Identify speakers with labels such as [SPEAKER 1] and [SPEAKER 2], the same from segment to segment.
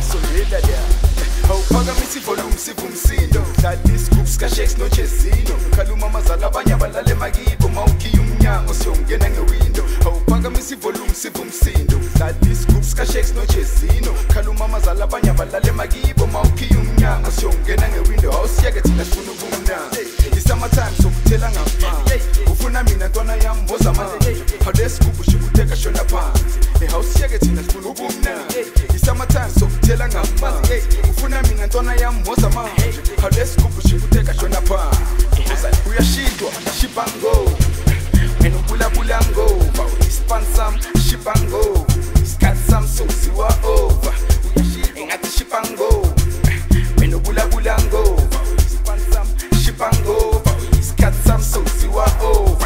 [SPEAKER 1] sondela la awuphakamisa ivolume siva umsindo dlala isigubhu sika-Shakes noJezino khaluma amazala abanye abalala emakibo mawukhiya umnyango siyongena ngewindo awuphakamisa ivolume siva umsindo dlala isigubhu sika-Shakes noJezino khaluma amazala abanye abalala emakibo mawukhiya umnyango siyongena ngewindo awusiyeke thina sifuna ubumnandi i-summertime sokuthela ngaphansi ufuna mina ntwana yami mboza amanzi awulesigubhu shikuteka shona phansi awusiyeke thina sifuna ubumnandi i-summertime sokuthela ngaphansi ufuna mina ntwana yami mboza amanzi awulesigubhu shikuteka shona phansi uyashidwa shipango wena ubulabula ngova ispan sam shipango isikhathi sami sokuziwa over engathi shipango wena ubulabula ngova ispan sam shipango isikhathi sami sokuziwa over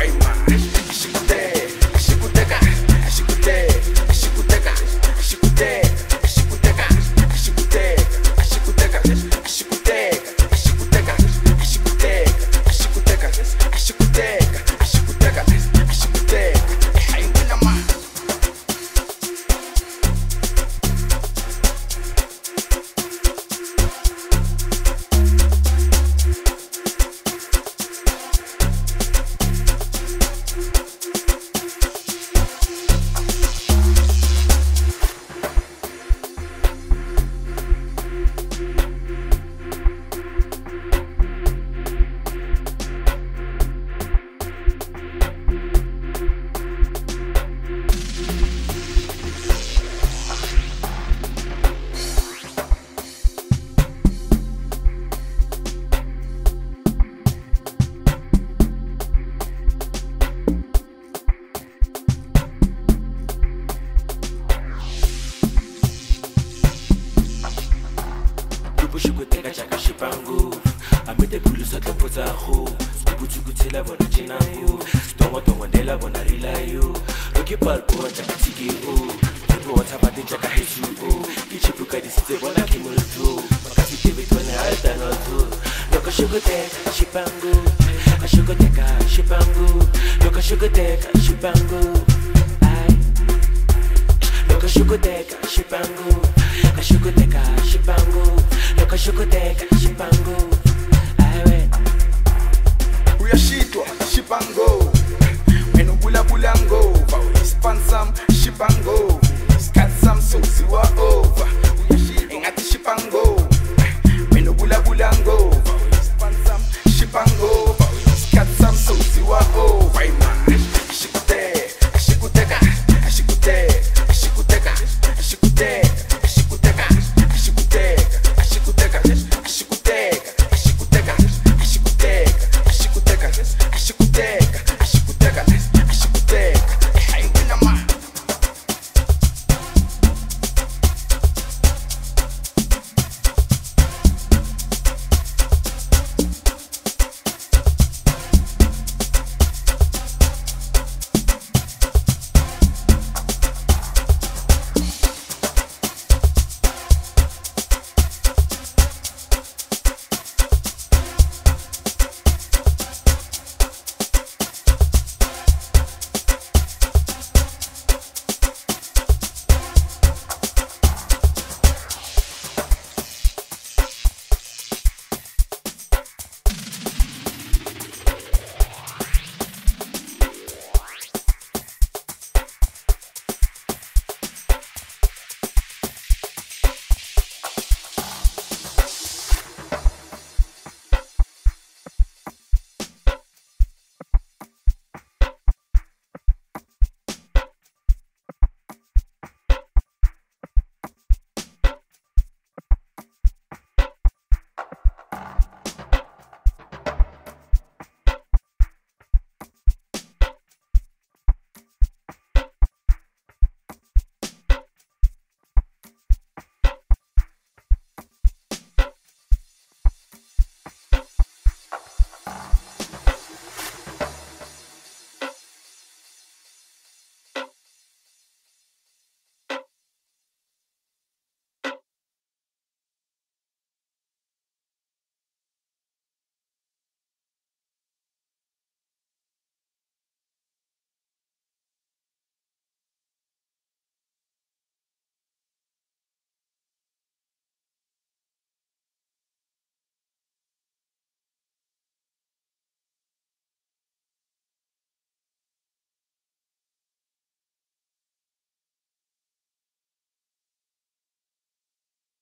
[SPEAKER 1] uyashidwa shipango wena ubulabula ngova ispan sam shipango isikhathi sami sokuziwa over